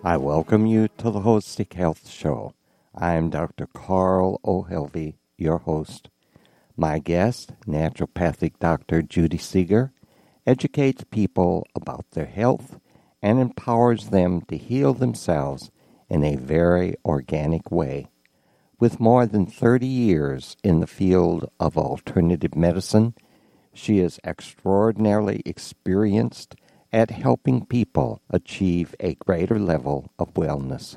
I welcome you to the Holistic Health Show. I am Dr. Carl O'Helvey, your host. My guest, naturopathic Dr. Judy Seeger, educates people about their health and empowers them to heal themselves in a very organic way. With more than 30 years in the field of alternative medicine, she is extraordinarily experienced at helping people achieve a greater level of wellness.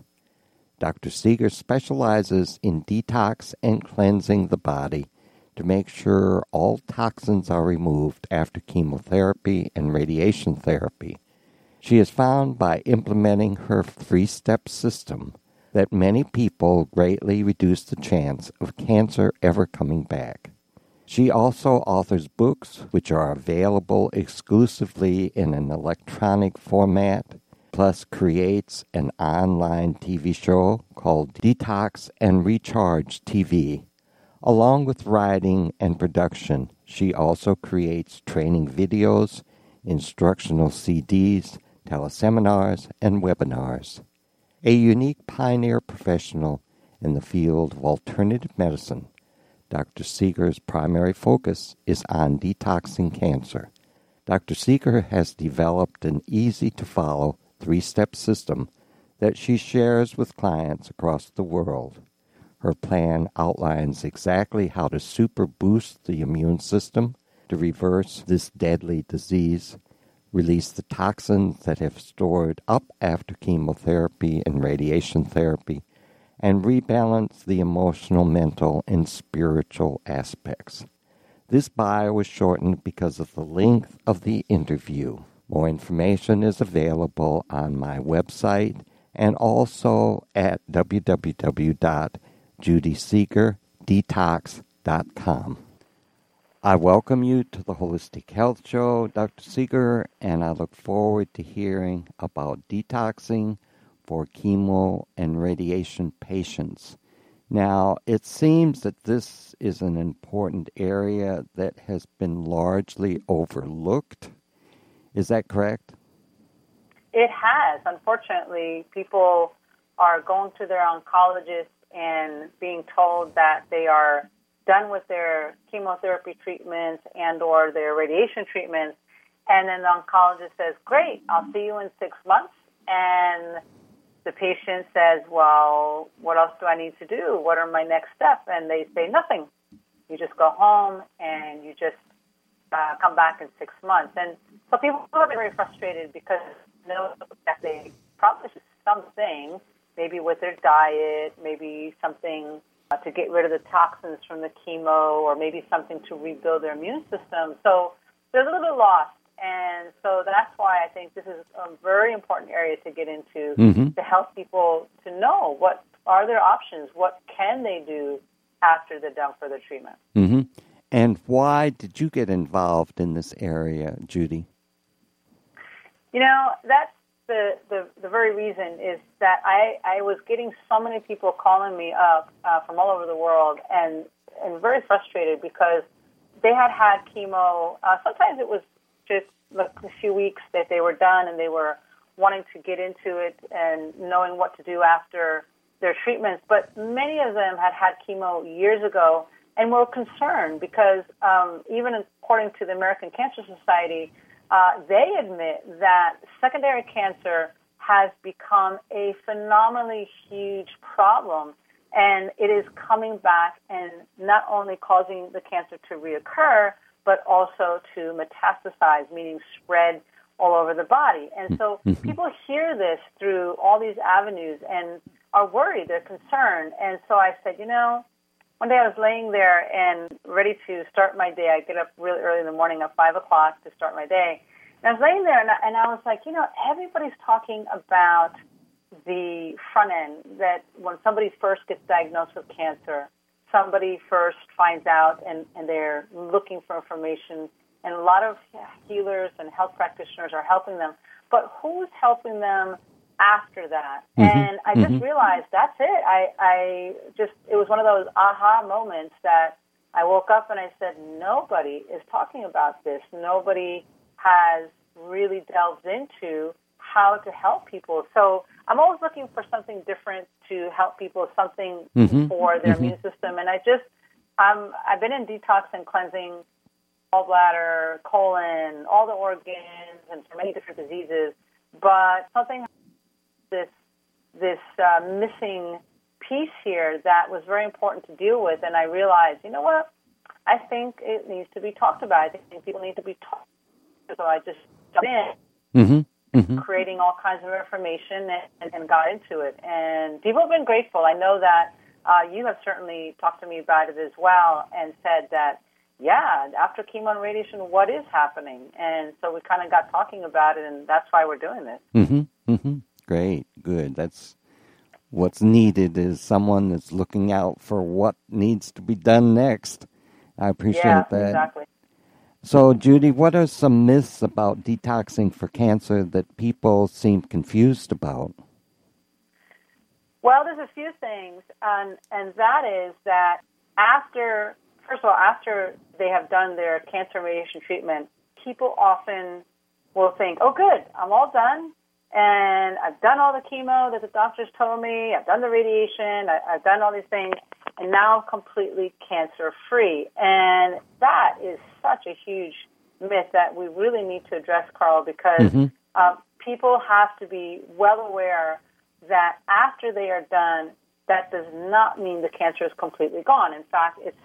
Dr. Seeger specializes in detox and cleansing the body to make sure all toxins are removed after chemotherapy and radiation therapy. She has found by implementing her 3-step system that many people greatly reduce the chance of cancer ever coming back. She also authors books which are available exclusively in an electronic format, plus creates an online TV show called Detox and Recharge TV. Along with writing and production, she also creates training videos, instructional CDs, teleseminars, and webinars. A unique pioneer professional in the field of alternative medicine, Dr. Seeger's primary focus is on detoxing cancer. Dr. Seeger has developed an easy-to-follow 3-step system that she shares with clients across the world. Her plan outlines exactly how to super boost the immune system to reverse this deadly disease, release the toxins that have stored up after chemotherapy and radiation therapy, and rebalance the emotional, mental, and spiritual aspects. This bio is shortened because of the length of the interview. More information is available on my website and also at www.judyseegerdetox.com. I welcome you to the Holistic Health Show, Dr. Seeger, and I look forward to hearing about detoxing for chemo and radiation patients. Now, it seems that this is an important area that has been largely overlooked. Is that correct? It has. Unfortunately, people are going to their oncologist and being told that they are done with their chemotherapy treatments and or their radiation treatments, and then the oncologist says, great, I'll see you in 6 months, and the patient says, well, what else do I need to do? What are my next steps? And they say nothing. You just go home and you just come back in 6 months. And so people are very frustrated because they know that they probably should do something, maybe with their diet, maybe something to get rid of the toxins from the chemo, or maybe something to rebuild their immune system. So they're a little bit lost. And so that's why I think this is a very important area to get into, to help people to know what are their options, what can they do after they're done for their treatment. Mm-hmm. And why did you get involved in this area, Judy? You know, that's the very reason is that I was getting so many people calling me up from all over the world and very frustrated because they had chemo. Sometimes it was just a few weeks that they were done and they were wanting to get into it and knowing what to do after their treatments. But many of them had chemo years ago and were concerned because even according to the American Cancer Society, they admit that secondary cancer has become a phenomenally huge problem, and it is coming back and not only causing the cancer to reoccur, but also to metastasize, meaning spread all over the body. And so people hear this through all these avenues and are worried, they're concerned. And so I said, you know, one day I was laying there and ready to start my day. I get up really early in the morning at 5 o'clock to start my day. And I was laying there and I was like, you know, everybody's talking about the front end, that when somebody first gets diagnosed with cancer, somebody first finds out and they're looking for information, and a lot of healers and health practitioners are helping them. But who's helping them after that? And I just realized that's it. It was one of those aha moments that I woke up and I said, nobody is talking about this. Nobody has really delved into how to help people. So I'm always looking for something different to help people, something for their immune system. And I've been in detox and cleansing, gallbladder, colon, all the organs, and for many different diseases. But something, this missing piece here that was very important to deal with. And I realized, you know what? I think it needs to be talked about. I think people need to be taught. So I just jumped in, creating all kinds of information and got into it. And people have been grateful. I know that you have certainly talked to me about it as well and said that, yeah, after chemo and radiation, what is happening? And so we kind of got talking about it, and that's why we're doing this. Great, good. That's what's needed is someone that's looking out for what needs to be done next. I appreciate that. Exactly. So, Judy, what are some myths about detoxing for cancer that people seem confused about? Well, there's a few things, and that is that after they have done their cancer radiation treatment, people often will think, oh, good, I'm all done, and I've done all the chemo that the doctors told me, I've done the radiation, I've done all these things, and now I'm completely cancer-free. And that is such a huge myth that we really need to address, Carl, because people have to be well aware that after they are done, that does not mean the cancer is completely gone. In fact, it's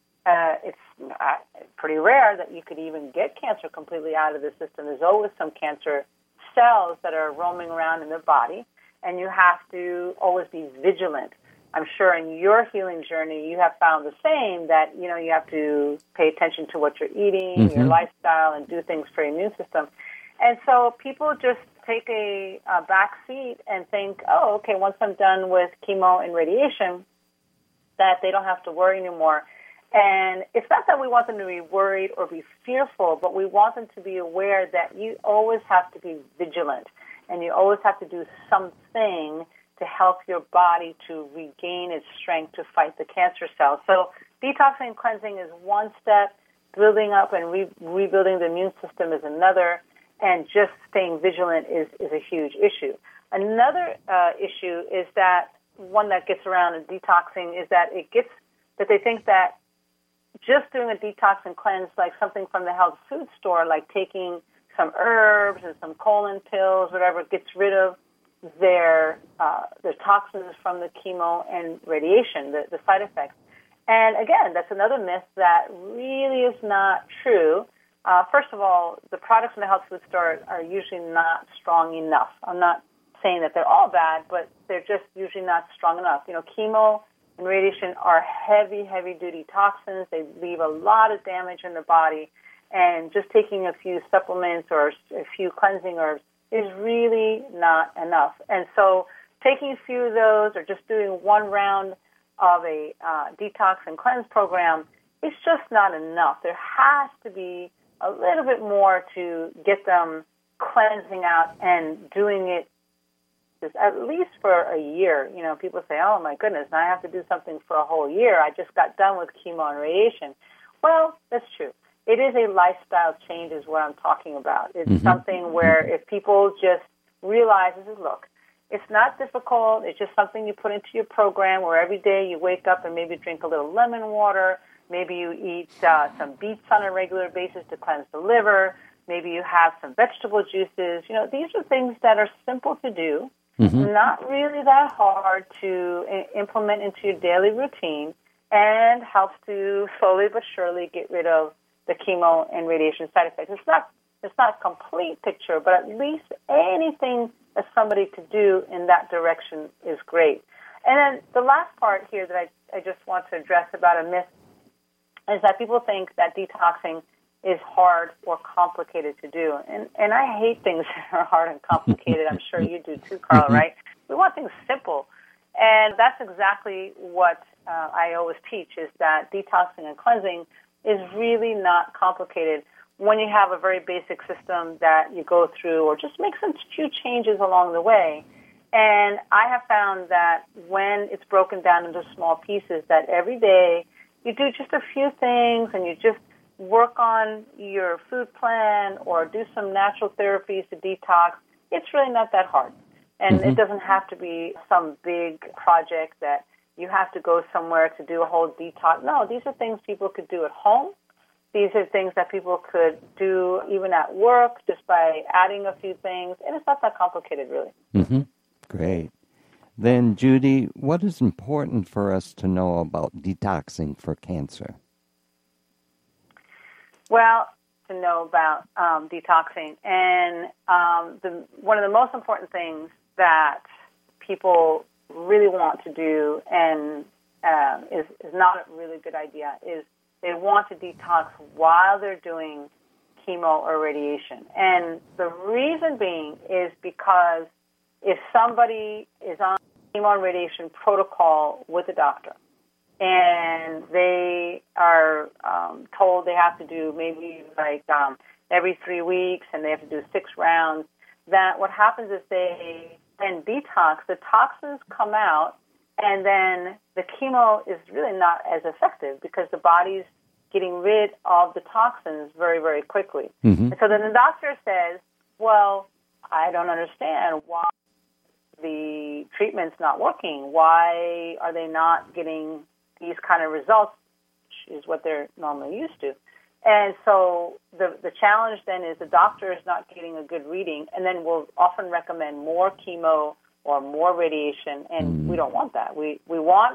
pretty rare that you could even get cancer completely out of the system. There's always some cancer cells that are roaming around in the body, and you have to always be vigilant. I'm sure in your healing journey you have found the same, that you have to pay attention to what you're eating, your lifestyle, and do things for your immune system. And so people just take a back seat and think, oh, okay, once I'm done with chemo and radiation, that they don't have to worry anymore. And it's not that we want them to be worried or be fearful, but we want them to be aware that you always have to be vigilant, and you always have to do something to help your body to regain its strength to fight the cancer cells. So detoxing and cleansing is one step. Building up and rebuilding the immune system is another. And just staying vigilant is a huge issue. Another issue is that one that gets around in detoxing is that they think that just doing a detox and cleanse, like something from the health food store, like taking some herbs and some colon pills, whatever, gets rid of their toxins from the chemo and radiation, the side effects. And again, that's another myth that really is not true. First of all, the products in the health food store are usually not strong enough. I'm not saying that they're all bad, but they're just usually not strong enough. Chemo and radiation are heavy, heavy-duty toxins. They leave a lot of damage in the body, and just taking a few supplements or a few cleansing herbs is really not enough. And so taking a few of those or just doing one round of a detox and cleanse program is just not enough. There has to be a little bit more to get them cleansing out and doing it just at least for a year. People say, oh, my goodness, now I have to do something for a whole year. I just got done with chemo and radiation. Well, that's true. It is a lifestyle change is what I'm talking about. It's something where if people just realize, look, it's not difficult. It's just something you put into your program where every day you wake up and maybe drink a little lemon water. Maybe you eat some beets on a regular basis to cleanse the liver. Maybe you have some vegetable juices. These are things that are simple to do, not really that hard to implement into your daily routine, and helps to slowly but surely get rid of the chemo and radiation side effects. It's not a complete picture, but at least anything that somebody could do in that direction is great. And then the last part here that I just want to address about a myth is that people think that detoxing is hard or complicated to do. And I hate things that are hard and complicated. I'm sure you do too, Carl, right? We want things simple. And that's exactly what I always teach, is that detoxing and cleansing is really not complicated when you have a very basic system that you go through, or just make some few changes along the way. And I have found that when it's broken down into small pieces, that every day you do just a few things and you just work on your food plan or do some natural therapies to detox, it's really not that hard. And it doesn't have to be some big project that you have to go somewhere to do a whole detox. No, these are things people could do at home. These are things that people could do even at work just by adding a few things. And it's not that complicated, really. Mm-hmm. Great. Then, Judy, what is important for us to know about detoxing for cancer? Well, to know about detoxing. And one of the most important things that people really want to do and is not a really good idea is they want to detox while they're doing chemo or radiation. And the reason being is because if somebody is on chemo and radiation protocol with a doctor and they are told they have to do maybe like every 3 weeks and they have to do 6 rounds, that what happens is they then detox, the toxins come out, and then the chemo is really not as effective because the body's getting rid of the toxins very, very quickly. And so then the doctor says, well, I don't understand why the treatment's not working. Why are they not getting these kind of results, which is what they're normally used to? And so the challenge then is the doctor is not getting a good reading, and then we'll often recommend more chemo or more radiation, and we don't want that. We want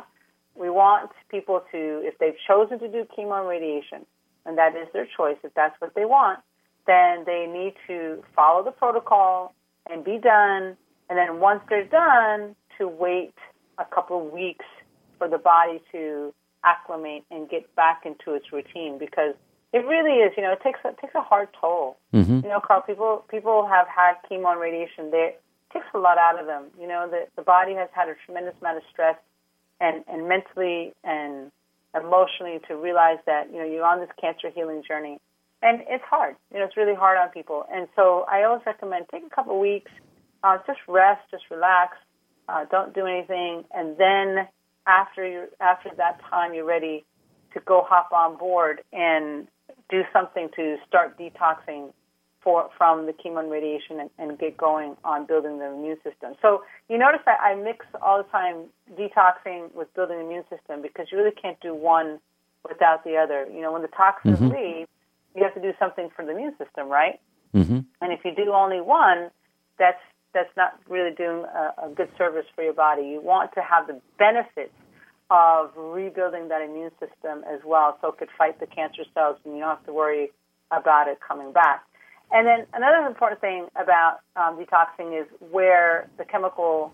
people to, if they've chosen to do chemo and radiation, and that is their choice, if that's what they want, then they need to follow the protocol and be done, and then once they're done, to wait a couple of weeks for the body to acclimate and get back into its routine, because it really is, it takes a hard toll. Carl, people have had chemo and radiation. It takes a lot out of them. The body has had a tremendous amount of stress and mentally and emotionally to realize that, you're on this cancer healing journey. And it's hard. It's really hard on people. And so I always recommend take a couple of weeks, just rest, just relax, don't do anything. And then after that time, you're ready to go hop on board and do something to start detoxing from the chemo and radiation and get going on building the immune system. So you notice that I mix all the time detoxing with building the immune system because you really can't do one without the other. When the toxins leave, you have to do something for the immune system, right? And if you do only one, that's not really doing a good service for your body. You want to have the benefits of rebuilding that immune system as well so it could fight the cancer cells and you don't have to worry about it coming back. And then another important thing about detoxing is where the chemicals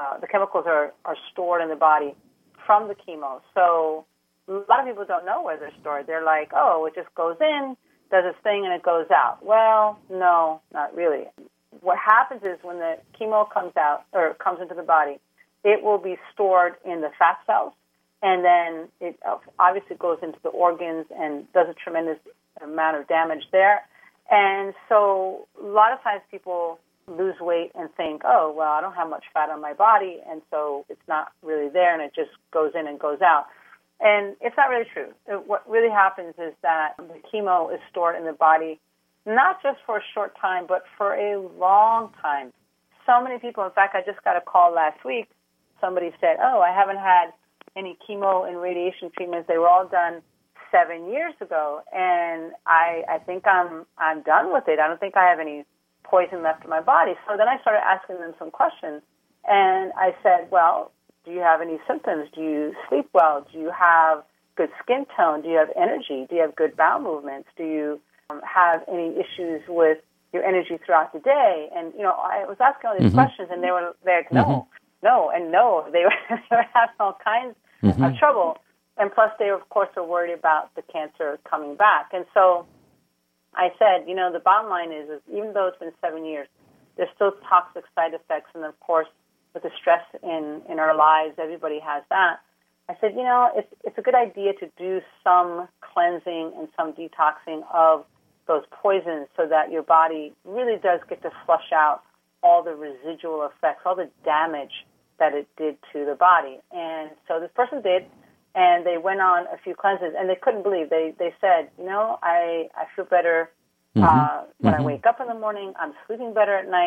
are stored in the body from the chemo. So a lot of people don't know where they're stored. They're like, oh, it just goes in, does its thing, and it goes out. Well, no, not really. What happens is when the chemo comes out or comes into the body, it will be stored in the fat cells, and then it obviously goes into the organs and does a tremendous amount of damage there. And so a lot of times people lose weight and think, oh, well, I don't have much fat on my body, and so it's not really there, and it just goes in and goes out. And it's not really true. What really happens is that the chemo is stored in the body not just for a short time, but for a long time. So many people, in fact, I just got a call last week. Somebody said, oh, I haven't had any chemo and radiation treatments. They were all done 7 years ago, and I think I'm done with it. I don't think I have any poison left in my body. So then I started asking them some questions, and I said, well, do you have any symptoms? Do you sleep well? Do you have good skin tone? Do you have energy? Do you have good bowel movements? Do you have any issues with your energy throughout the day? And, I was asking all these questions, and they were like, no, and no. They were having all kinds of trouble. And plus, they, of course, are worried about the cancer coming back. And so I said, the bottom line is even though it's been 7 years, there's still toxic side effects. And, of course, with the stress in our lives, everybody has that. I said, it's a good idea to do some cleansing and some detoxing of those poisons so that your body really does get to flush out all the residual effects, all the damage that it did to the body. And so this person did, and they went on a few cleanses, and they couldn't believe. They said, I feel better when I wake up in the morning. I'm sleeping better at night.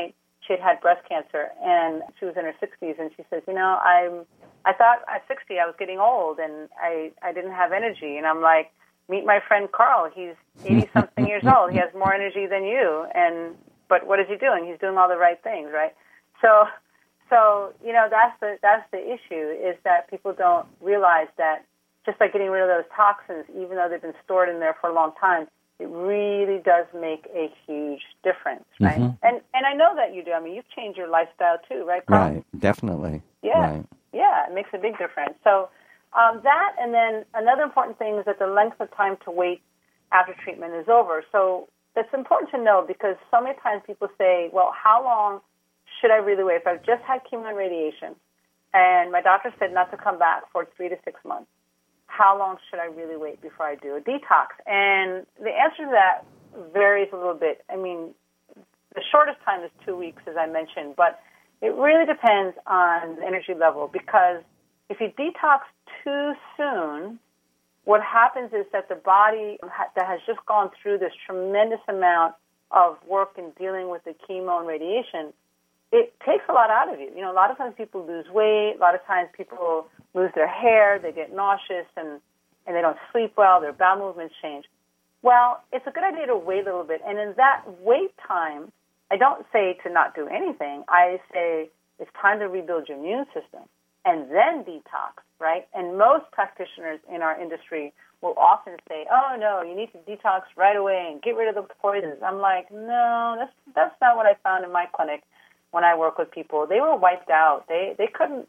she had breast cancer, and she was in her 60s, and she says, I thought at 60 I was getting old, and I didn't have energy. And I'm like, meet my friend Carl. He's 80-something years old. He has more energy than you, but what is he doing? He's doing all the right things, right? So that's the issue, is that people don't realize that just by getting rid of those toxins, even though they've been stored in there for a long time, it really does make a huge difference, right? And I know that you do. I mean, you've changed your lifestyle too, right, Carl? Right, definitely. Yeah, right. Yeah, it makes a big difference. So that, and then another important thing is that the length of time to wait after treatment is over. So that's important to know, because so many times people say, well, how long should I really wait? If I've just had chemo and radiation, and my doctor said not to come back for 3 to 6 months, how long should I really wait before I do a detox? And the answer to that varies a little bit. I mean, the shortest time is 2 weeks, as I mentioned, but it really depends on the energy level, because if you detox too soon, what happens is that the body that has just gone through this tremendous amount of work in dealing with the chemo and radiation, it takes a lot out of you. A lot of times people lose weight. A lot of times people lose their hair. They get nauseous, and they don't sleep well. Their bowel movements change. Well, it's a good idea to wait a little bit. And in that wait time, I don't say to not do anything. I say it's time to rebuild your immune system and then detox, right? And most practitioners in our industry will often say, oh, no, you need to detox right away and get rid of the poisons. I'm like, no, that's not what I found in my clinic when I work with people. They were wiped out. They couldn't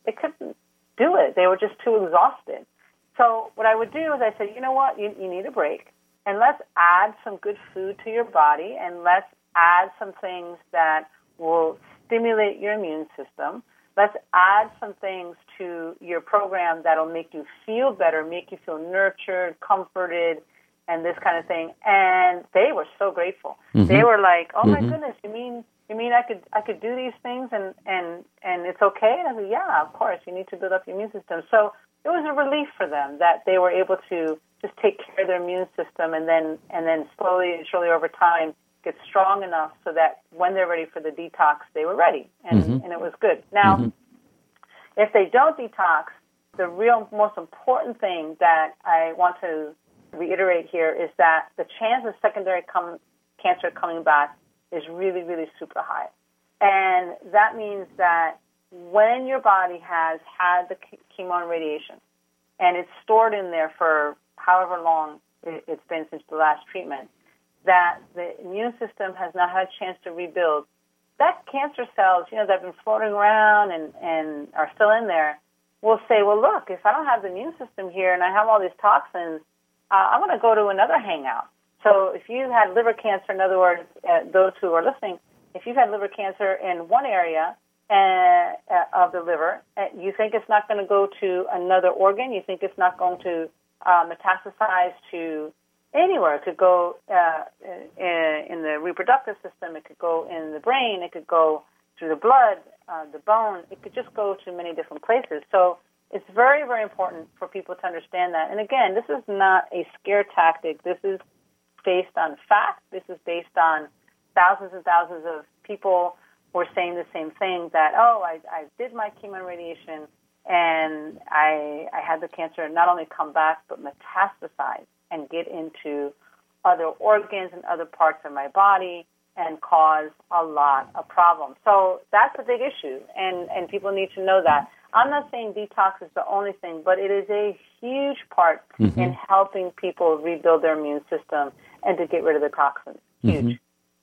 do it. They were just too exhausted. So what I would do is I said, you know what, you need a break, and let's add some good food to your body, and let's add some things that will stimulate your immune system. Let's add some things to your program that'll make you feel better, make you feel nurtured, comforted, and this kind of thing. And they were so grateful. They were like, oh, my goodness, you mean I could do these things and it's okay? And I said, yeah, of course, you need to build up your immune system. So it was a relief for them that they were able to just take care of their immune system, and then slowly and surely over time get strong enough so that when they're ready for the detox, they were ready, and it was good. Now, if they don't detox, the real most important thing that I want to reiterate here is that the chance of secondary cancer coming back is really, really super high. And that means that when your body has had the chemo and radiation, and it's stored in there for however long it's been since the last treatment, that the immune system has not had a chance to rebuild, that cancer cells, that have been floating around and are still in there, will say, well, look, if I don't have the immune system here and I have all these toxins, I'm going to go to another hangout. So if you had liver cancer, in other words, those who are listening, if you've had liver cancer in one area of the liver, you think it's not going to go to another organ, you think it's not going to metastasize to anywhere. It could go in the reproductive system, it could go in the brain, it could go through the blood, the bone, it could just go to many different places. So it's very, very important for people to understand that. And again, this is not a scare tactic. This is based on fact. This is based on thousands and thousands of people who are saying the same thing, that, oh, I did my chemo and radiation, and I had the cancer not only come back, but metastasize and get into other organs and other parts of my body and cause a lot of problems. So that's a big issue, and people need to know that. I'm not saying detox is the only thing, but it is a huge part in helping people rebuild their immune system and to get rid of the toxins. Huge.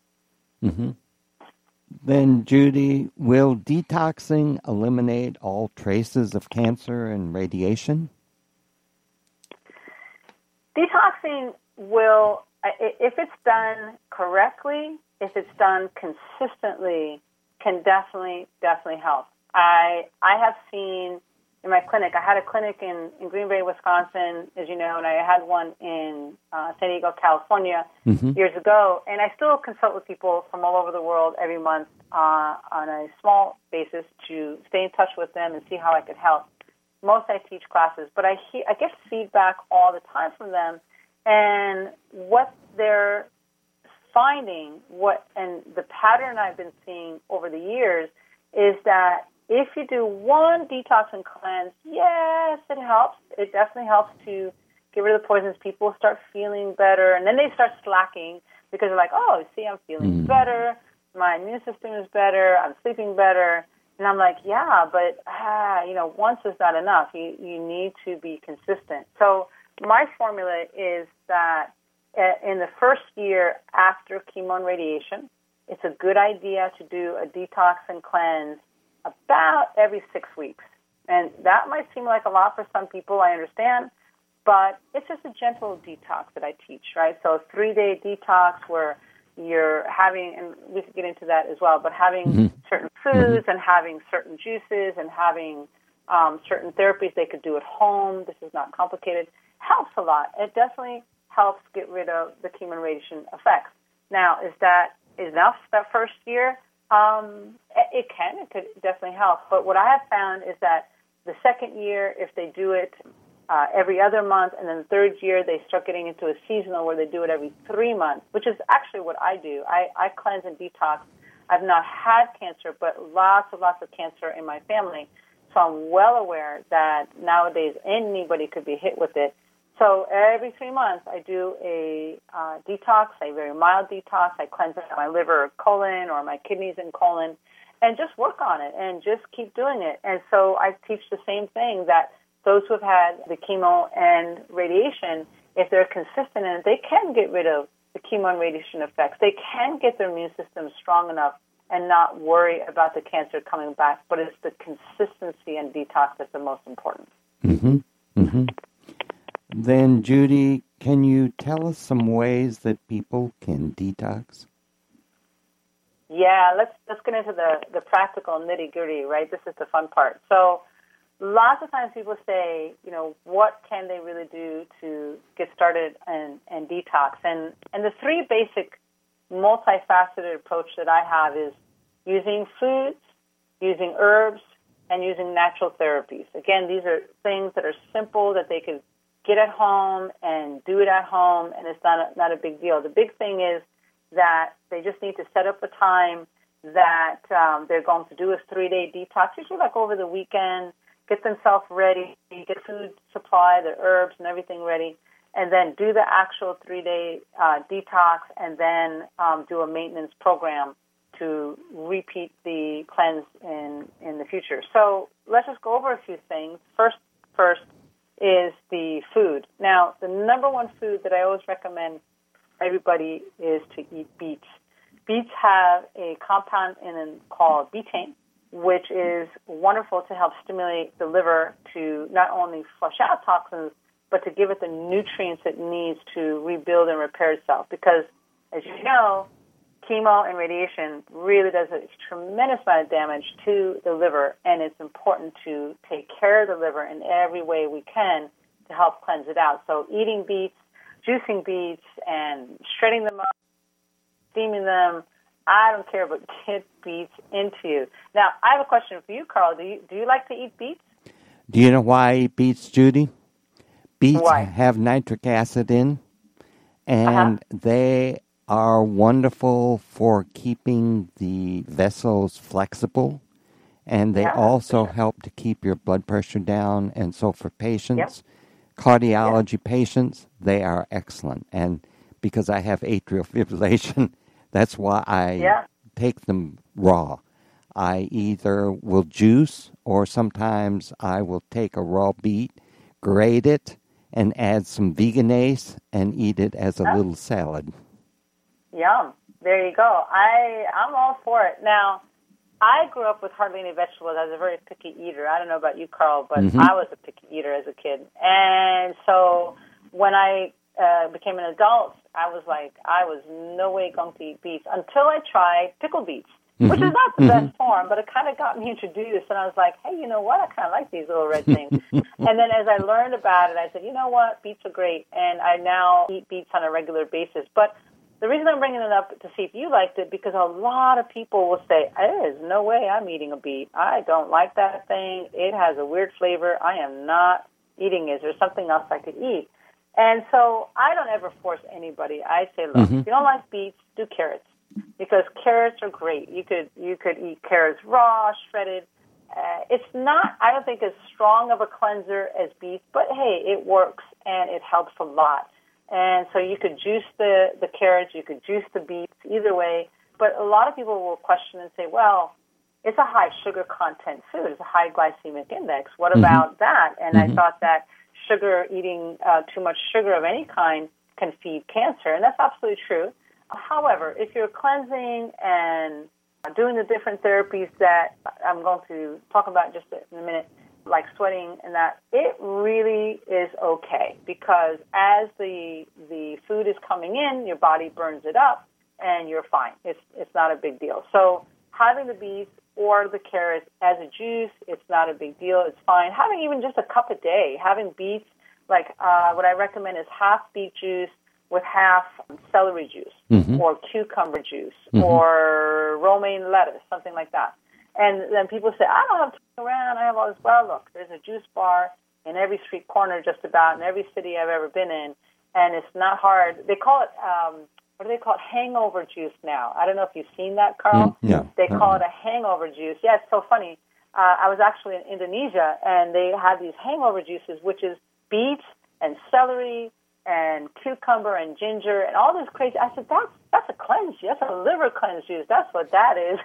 Then, Judy, will detoxing eliminate all traces of cancer and radiation? Detoxing will, if it's done correctly, if it's done consistently, can definitely help. I have seen in my clinic, I had a clinic in Green Bay, Wisconsin, as you know, and I had one in San Diego, California years ago, and I still consult with people from all over the world every month on a small basis to stay in touch with them and see how I could help. Most I teach classes, but I get feedback all the time from them, and what they're finding and the pattern I've been seeing over the years is that if you do one detox and cleanse, yes, it helps. It definitely helps to get rid of the poisons. People start feeling better, and then they start slacking because they're like, oh, see, I'm feeling better. My immune system is better. I'm sleeping better. And I'm like, yeah, but, once is not enough. You need to be consistent. So my formula is that in the first year after chemo and radiation, it's a good idea to do a detox and cleanse about every 6 weeks. And that might seem like a lot for some people, I understand, but it's just a gentle detox that I teach, right? So a 3-day detox where you're having, and we could get into that as well, but having certain foods and having certain juices and having certain therapies they could do at home. This is not complicated. Helps a lot. It definitely helps get rid of the chemo and radiation effects. Now, is that enough that first year? It could definitely help. But what I have found is that the second year, if they do it every other month, and then the third year they start getting into a seasonal where they do it every 3 months, which is actually what I do. I cleanse and detox. I've not had cancer, but lots of cancer in my family. So I'm well aware that nowadays anybody could be hit with it. So every 3 months I do a detox, a very mild detox. I cleanse out my liver or colon or my kidneys and colon and just work on it and just keep doing it. And so I teach the same thing, that those who have had the chemo and radiation, if they're consistent in it, they can get rid of the chemo and radiation effects. They can get their immune system strong enough and not worry about the cancer coming back. But it's the consistency and detox that's the most important. Then, Judy, can you tell us some ways that people can detox? Yeah, let's get into the practical nitty-gritty, right? This is the fun part. So lots of times people say, what can they really do to get started and detox? And the three basic multifaceted approach that I have is using foods, using herbs, and using natural therapies. Again, these are things that are simple that they could get at home and do it at home, and it's not a big deal. The big thing is that they just need to set up a time that they're going to do a 3-day detox, usually like over the weekend, get themselves ready, get food supply, the herbs and everything ready, and then do the actual 3-day detox, and then do a maintenance program to repeat the cleanse in the future. So let's just go over a few things. First is the food. Now, the number one food that I always recommend everybody is to eat beets. Beets have a compound in them called betaine, which is wonderful to help stimulate the liver to not only flush out toxins, but to give it the nutrients it needs to rebuild and repair itself. Because, as you know, chemo and radiation really does a tremendous amount of damage to the liver, and it's important to take care of the liver in every way we can to help cleanse it out. So eating beets, juicing beets, and shredding them up, steaming them, I don't care, but get beets into you. Now, I have a question for you, Carl. Do you like to eat beets? Do you know why I eat beets, Judy? Beets Why? have nitric acid in, and they are wonderful for keeping the vessels flexible, and they also help to keep your blood pressure down. And so for patients, cardiology patients, they are excellent. And because I have atrial fibrillation, that's why I take them raw. I either will juice, or sometimes I will take a raw beet, grate it, and add some veganase and eat it as a little salad. Yum. There you go. I'm all for it. Now, I grew up with hardly any vegetables. I was a very picky eater. I don't know about you, Carl, but I was a picky eater as a kid. And so when I became an adult, I was no way going to eat beets until I tried pickled beets, which is not the best form, but it kind of got me introduced. And I was like, hey, you know what? I kind of like these little red things. And then as I learned about it, I said, you know what? Beets are great. And I now eat beets on a regular basis. But the reason I'm bringing it up to see if you liked it, because a lot of people will say, there's no way I'm eating a beet. I don't like that thing. It has a weird flavor. I am not eating it. Is there something else I could eat? And so I don't ever force anybody. I say, look, if you don't like beets, do carrots, because carrots are great. You could eat carrots raw, shredded. It's not, I don't think, as strong of a cleanser as beets, but hey, it works and it helps a lot. And so you could juice the carrots, you could juice the beets, either way. But a lot of people will question and say, well, it's a high sugar content food. It's a high glycemic index. What about that? And I thought that eating too much sugar of any kind can feed cancer, and that's absolutely true. However, if you're cleansing and doing the different therapies that I'm going to talk about just in a minute, like sweating and that, it really is okay, because as the food is coming in, your body burns it up and you're fine. It's not a big deal. So having the beets or the carrots as a juice, it's not a big deal. It's fine. Having even just a cup a day, having beets, like what I recommend is half beet juice with half celery juice or cucumber juice or romaine lettuce, something like that. And then people say, I don't have time around. I have all this. Well, look, there's a juice bar in every street corner just about in every city I've ever been in, and it's not hard. They call it, what do they call it? Hangover juice now. I don't know if you've seen that, Carl. Yeah. They call it a hangover juice. Yeah, it's so funny. I was actually in Indonesia, and they had these hangover juices, which is beets and celery and cucumber and ginger and all this crazy. I said, that's a cleanse juice. That's a liver cleanse juice. That's what that is.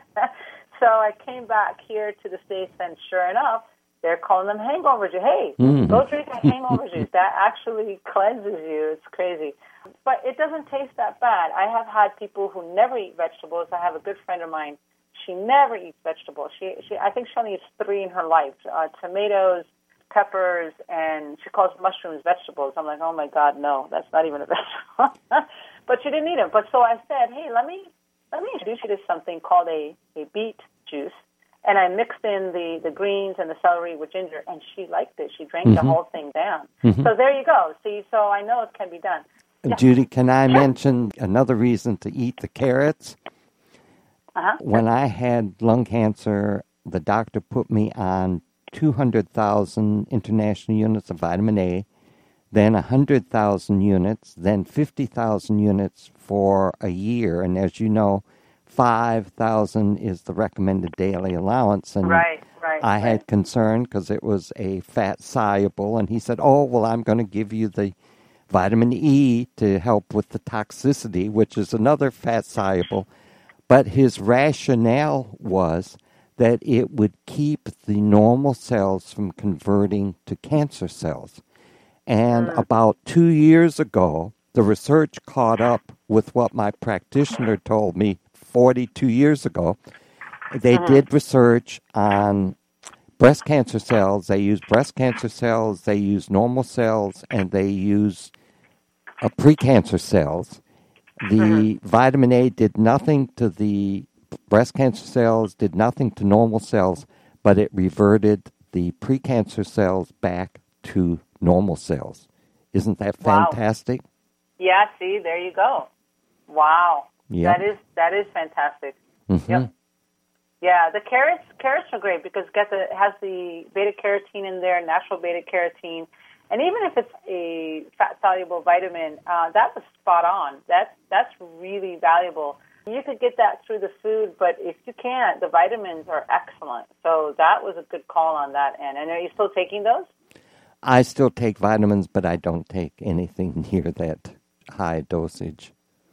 So I came back here to the States, and sure enough, they're calling them hangover juice. Hey, go drink a hangover juice. That actually cleanses you. It's crazy. But it doesn't taste that bad. I have had people who never eat vegetables. I have a good friend of mine. She never eats vegetables. I think she only eats 3 in her life, tomatoes, peppers, and she calls mushrooms vegetables. I'm like, oh, my God, no, that's not even a vegetable. But she didn't eat them. But so I said, hey, let me introduce you to something called a beet juice. And I mixed in the greens and the celery with ginger, and she liked it. She drank the whole thing down. So there you go. See, so I know it can be done. Yeah. Judy, can I mention another reason to eat the carrots? When I had lung cancer, the doctor put me on 200,000 international units of vitamin A, then 100,000 units, then 50,000 units for a year. And as you know, 5,000 is the recommended daily allowance. And I had concern because it was a fat soluble. And he said, oh, well, I'm going to give you the vitamin E to help with the toxicity, which is another fat soluble. But his rationale was that it would keep the normal cells from converting to cancer cells. And about 2 years ago, the research caught up with what my practitioner told me 42 years ago. They did research on breast cancer cells. They used breast cancer cells, they used normal cells, and they used precancer cells. The vitamin A did nothing to the breast cancer cells, did nothing to normal cells, but it reverted the precancer cells back to normal cells. Isn't that fantastic? Wow. Yeah, see, there you go. Wow. Yep. That is fantastic. Yep. Yeah, the carrots are great because it has the beta-carotene in there, natural beta-carotene. And even if it's a fat-soluble vitamin, that was spot on. That's really valuable. You could get that through the food, but if you can't, the vitamins are excellent. So that was a good call on that end. And are you still taking those? I still take vitamins, but I don't take anything near that high dosage.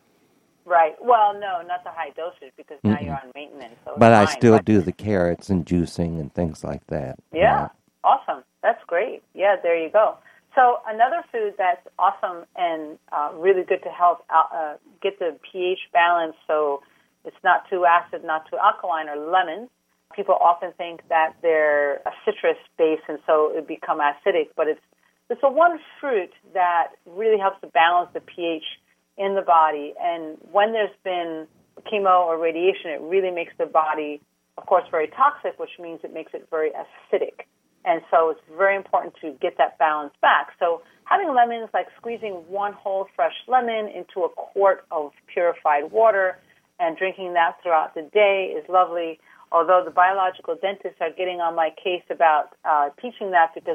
Right. Well, no, not the high dosage because now you're on maintenance. So but I still do the carrots and juicing and things like that. Yeah. Awesome. That's great. Yeah, there you go. So another food that's awesome and really good to help get the pH balance so it's not too acid, not too alkaline, are lemons. People often think that they're a citrus base and so it become acidic, but it's a one fruit that really helps to balance the pH in the body. And when there's been chemo or radiation, it really makes the body, of course, very toxic, which means it makes it very acidic. And so it's very important to get that balance back. So having lemons, like squeezing one whole fresh lemon into a quart of purified water and drinking that throughout the day is lovely. Although the biological dentists are getting on my case about teaching that because there's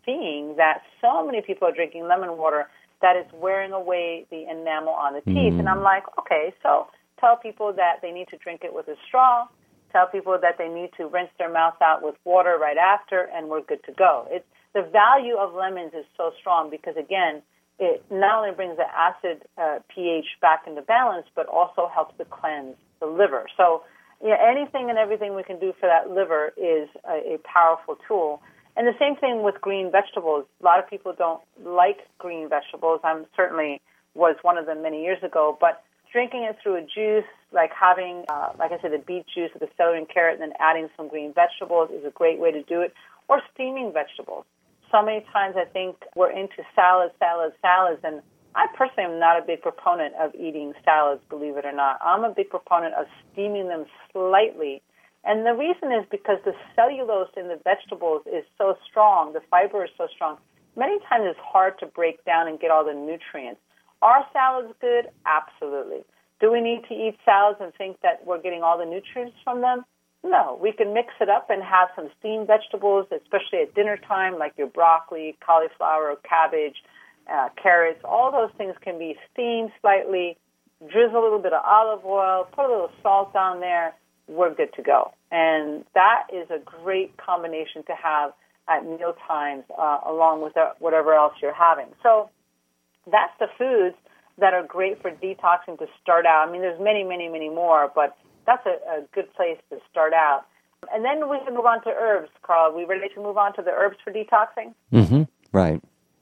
seeing that so many people are drinking lemon water that it's wearing away the enamel on the teeth. And I'm like, okay, so tell people that they need to drink it with a straw. Tell people that they need to rinse their mouth out with water right after, and we're good to go. The value of lemons is so strong because, again, it not only brings the acid pH back into balance, but also helps to cleanse the liver. So anything and everything we can do for that liver is a powerful tool. And the same thing with green vegetables. A lot of people don't like green vegetables. I certainly was one of them many years ago, but drinking it through a juice, like having, like I said, the beet juice with the celery and carrot and then adding some green vegetables is a great way to do it, or steaming vegetables. So many times I think we're into salads, and I personally am not a big proponent of eating salads, believe it or not. I'm a big proponent of steaming them slightly. And the reason is because the cellulose in the vegetables is so strong, the fiber is so strong, many times it's hard to break down and get all the nutrients. Are salads good? Absolutely. Do we need to eat salads and think that we're getting all the nutrients from them? No. We can mix it up and have some steamed vegetables, especially at dinner time, like your broccoli, cauliflower, cabbage, carrots. All those things can be steamed slightly, drizzle a little bit of olive oil, put a little salt down there. We're good to go. And that is a great combination to have at meal times along with whatever else you're having. So that's the foods that are great for detoxing to start out. I mean, there's many, many, many more, but that's a good place to start out. And then we can move on to herbs, Carl. Are we ready to move on to the herbs for detoxing? Mm-hmm. Right.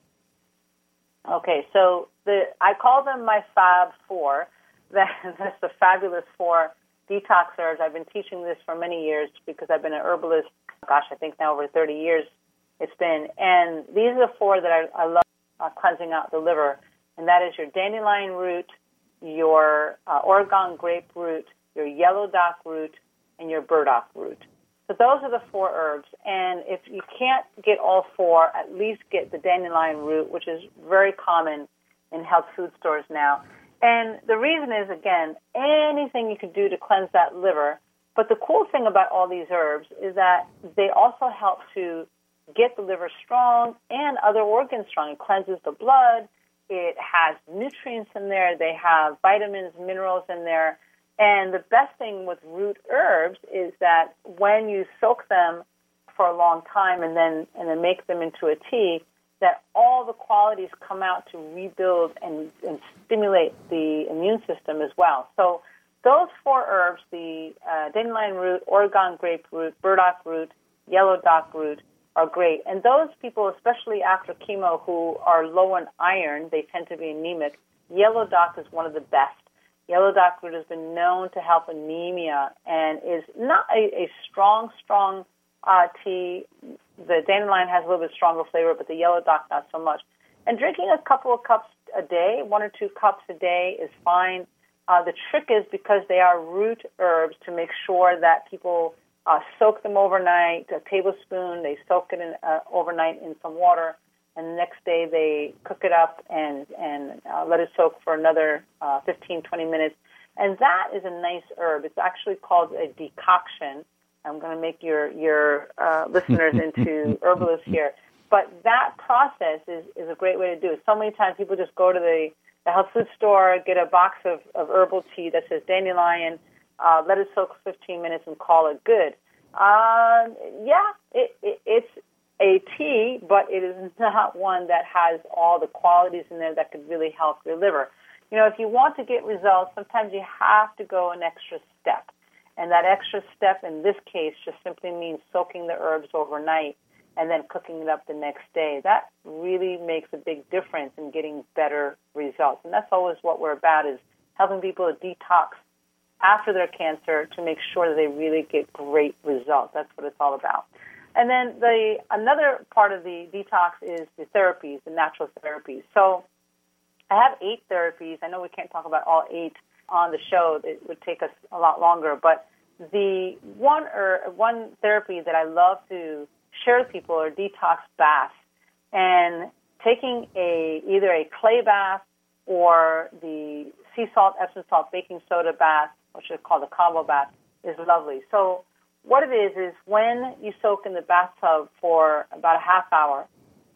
Okay, so I call them my Fab Four. That's the fabulous four detox herbs. I've been teaching this for many years because I've been an herbalist, I think now over 30 years it's been. And these are the four that I love cleansing out the liver, and that is your dandelion root, your Oregon grape root, your yellow dock root, and your burdock root. So those are the four herbs. And if you can't get all four, at least get the dandelion root, which is very common in health food stores now. And the reason is, again, anything you can do to cleanse that liver. But the cool thing about all these herbs is that they also help to get the liver strong and other organs strong. It cleanses the blood. It has nutrients in there. They have vitamins, minerals in there. And the best thing with root herbs is that when you soak them for a long time and then make them into a tea, that all the qualities come out to rebuild and stimulate the immune system as well. So those four herbs, the dandelion root, Oregon grape root, burdock root, yellow dock root, are great. And those people, especially after chemo, who are low in iron, they tend to be anemic, yellow dock is one of the best. Yellow dock root has been known to help anemia and is not a strong tea. The dandelion has a little bit stronger flavor, but the yellow dock not so much. And drinking a couple of cups a day, 1 or 2 cups a day is fine. The trick is, because they are root herbs, to make sure that people soak them overnight, a tablespoon, they soak it in, overnight in some water, and the next day they cook it up and let it soak for another 15, 20 minutes. And that is a nice herb. It's actually called a decoction. I'm going to make your listeners into herbalists here. But that process is a great way to do it. So many times people just go to the health food store, get a box of herbal tea that says dandelion, let it soak 15 minutes and call it good. It's a tea, but it is not one that has all the qualities in there that could really help your liver. You know, if you want to get results, sometimes you have to go an extra step. And that extra step in this case just simply means soaking the herbs overnight and then cooking it up the next day. That really makes a big difference in getting better results. And that's always what we're about, is helping people to detox after their cancer to make sure that they really get great results. That's what it's all about. And then another part of the detox is the therapies, the natural therapies. So I have 8 therapies. I know we can't talk about all 8 on the show. It would take us a lot longer. But the one therapy that I love to share with people are detox baths. And taking either a clay bath or the sea salt, Epsom salt, baking soda bath, which is called a combo bath, is lovely. So what it is when you soak in the bathtub for about a half hour,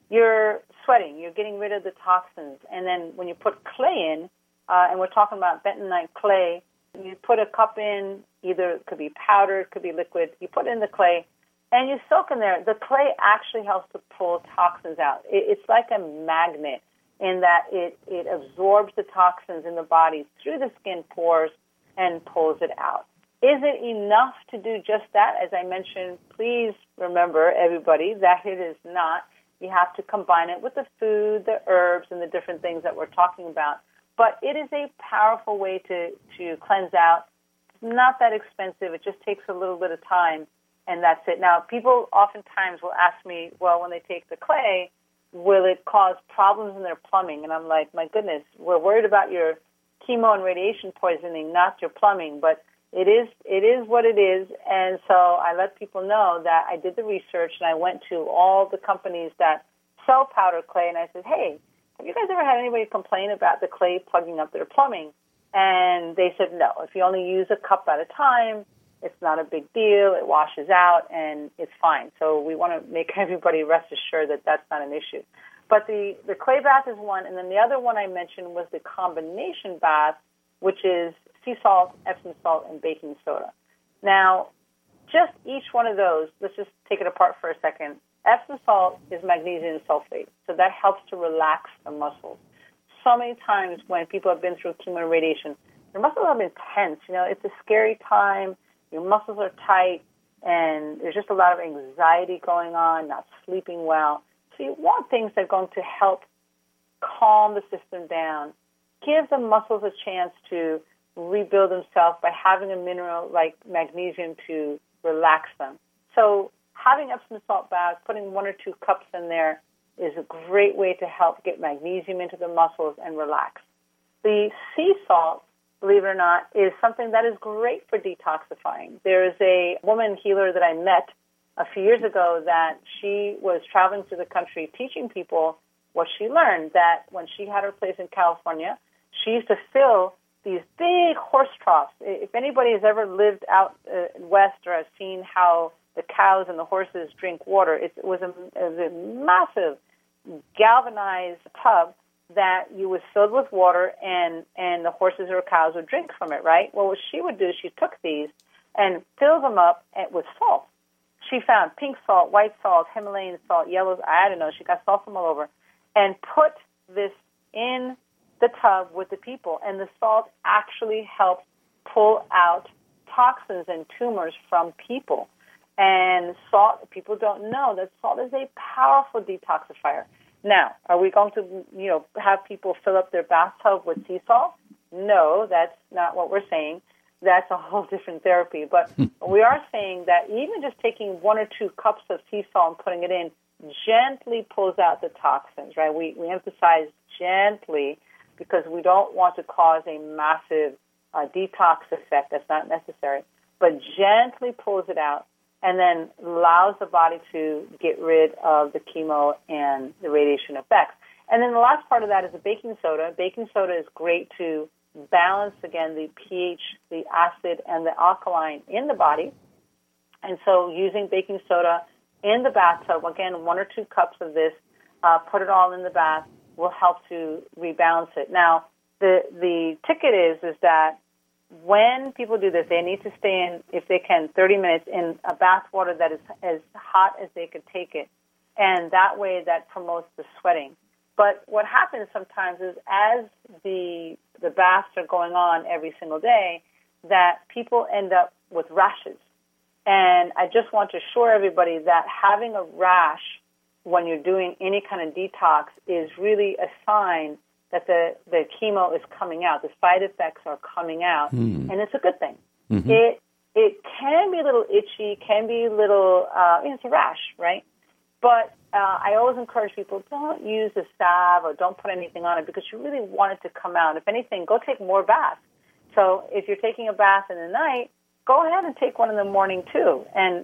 you're sweating, you're getting rid of the toxins. And then when you put clay in, and we're talking about bentonite clay, you put a cup in, either it could be powder, it could be liquid, you put in the clay, and you soak in there. The clay actually helps to pull toxins out. It's like a magnet in that it absorbs the toxins in the body through the skin pores and pulls it out. Is it enough to do just that? As I mentioned, please remember, everybody, that it is not. You have to combine it with the food, the herbs, and the different things that we're talking about. But it is a powerful way to cleanse out. It's not that expensive. It just takes a little bit of time, and that's it. Now, people oftentimes will ask me, well, when they take the clay, will it cause problems in their plumbing? And I'm like, my goodness, we're worried about your chemo and radiation poisoning, not your plumbing. But it is what it is. And so I let people know that I did the research, and I went to all the companies that sell powder clay, and I said, hey, have you guys ever had anybody complain about the clay plugging up their plumbing? And they said no. If you only use a cup at a time, it's not a big deal. It washes out, and it's fine. So we want to make everybody rest assured that that's not an issue. But the clay bath is one, and then the other one I mentioned was the combination bath, which is sea salt, Epsom salt, and baking soda. Now, just each one of those, let's just take it apart for a second. Epsom salt is magnesium sulfate, so that helps to relax the muscles. So many times when people have been through chemo and radiation, their muscles have been tense. You know, it's a scary time. Your muscles are tight, and there's just a lot of anxiety going on, not sleeping well. So you want things that are going to help calm the system down, give the muscles a chance to rebuild themselves by having a mineral like magnesium to relax them. So having Epsom salt baths, putting 1 or 2 cups in there is a great way to help get magnesium into the muscles and relax. The sea salt, believe it or not, is something that is great for detoxifying. There is a woman healer that I met a few years ago that she was traveling through the country teaching people what she learned, that when she had her place in California, she used to fill these big horse troughs. If anybody has ever lived out west or has seen how the cows and the horses drink water, it was a massive galvanized tub that you was filled with water, and the horses or cows would drink from it, right? Well, what she would do, she took these and filled them up with salt. She found pink salt, white salt, Himalayan salt, yellow, I don't know, she got salt from all over, and put this in the tub with the people, and the salt actually helps pull out toxins and tumors from people. And salt, people don't know that salt is a powerful detoxifier. Now, are we going to, have people fill up their bathtub with sea salt? No, that's not what we're saying. That's a whole different therapy. But we are saying that even just taking 1 or 2 cups of sea salt and putting it in gently pulls out the toxins, right? We emphasize gently because we don't want to cause a massive detox effect. That's not necessary. But gently pulls it out and then allows the body to get rid of the chemo and the radiation effects. And then the last part of that is the baking soda. Baking soda is great to balance, again, the pH, the acid, and the alkaline in the body. And so using baking soda in the bathtub, again, 1 or 2 cups of this, put it all in the bath, will help to rebalance it. Now, the ticket is that when people do this, they need to stay in, if they can, 30 minutes in a bath water that is as hot as they could take it. And that way that promotes the sweating. But what happens sometimes is as the baths are going on every single day, that people end up with rashes. And I just want to assure everybody that having a rash when you're doing any kind of detox is really a sign that the chemo is coming out. The side effects are coming out, and it's a good thing. Mm-hmm. It can be a little itchy, can be a little, it's a rash, right? But I always encourage people, don't use a salve or don't put anything on it because you really want it to come out. If anything, go take more baths. So if you're taking a bath in the night, go ahead and take one in the morning too, and